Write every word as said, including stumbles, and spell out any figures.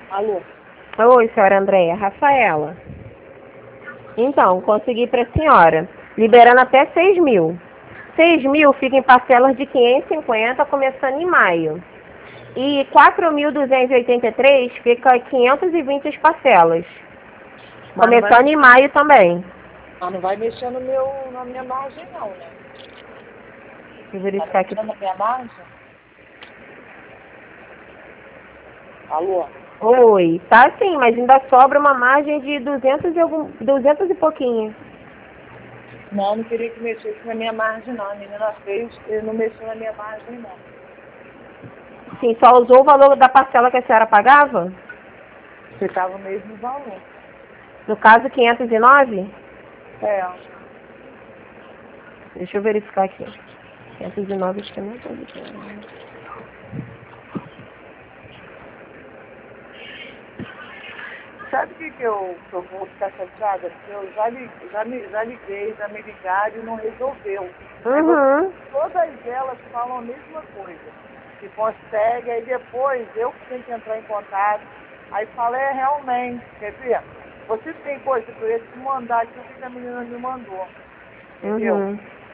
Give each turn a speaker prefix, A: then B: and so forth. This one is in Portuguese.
A: Alô?
B: Oi, senhora Andréia. Rafaela. Então, consegui para a senhora. Liberando até seis mil. seis mil fica em parcelas de quinhentos e cinquenta, começando em maio. E quatro mil duzentos e oitenta e três fica quinhentos e vinte as parcelas.
A: Mas não vai,
B: Começando em maio também.
A: mas não vai mexer no meu, na minha margem, não, né?
B: Deixa eu
A: Tá
B: verificar aqui.
A: mexendo na minha margem? Alô?
B: Oi, tá sim, mas ainda sobra uma margem de duzentos e, algum, duzentos e pouquinho.
A: Não, não queria que mexesse na minha margem, não. A menina fez, ele não mexeu na minha margem, não.
B: Sim, só usou o valor da parcela que a senhora pagava?
A: Ficava o mesmo valor.
B: No caso, quinhentos e nove?
A: É.
B: Deixa eu verificar aqui. quinhentos e nove acho que não pode ter.
A: Sabe o que, que, eu, que eu vou ficar chateada? Porque eu já, li, já, me, já liguei, já me ligaram e não resolveu. Aí você,
B: Uhum.
A: todas elas falam a mesma coisa. Que consegue, aí depois eu que tenho que entrar em contato. Aí fala, é realmente, quer ver? Você tem coisa que eu ia te mandar aqui, o que a menina me mandou. Entendeu?
B: Uhum.